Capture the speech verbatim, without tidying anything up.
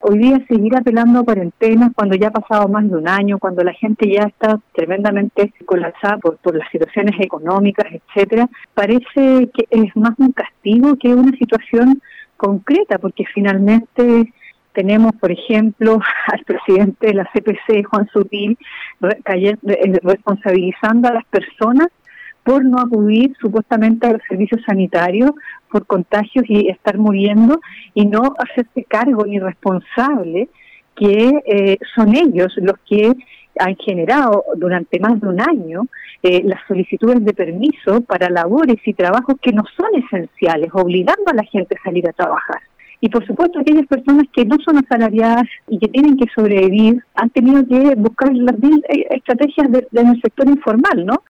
hoy día seguir apelando a cuarentenas cuando ya ha pasado más de un año, cuando la gente ya está tremendamente colapsada por, por las situaciones económicas, etcétera, parece que es más un castigo que una situación concreta, porque finalmente tenemos, por ejemplo, al presidente de la C P C, Juan Sutil, responsabilizando a las personas por no acudir supuestamente a los servicios sanitarios por contagios y estar muriendo, y no hacerse cargo ni responsable que eh, son ellos los que han generado durante más de un año eh, las solicitudes de permiso para labores y trabajos que no son esenciales, obligando a la gente a salir a trabajar. Y por supuesto aquellas personas que no son asalariadas y que tienen que sobrevivir han tenido que buscar las mil estrategias de, de en el sector informal, ¿no?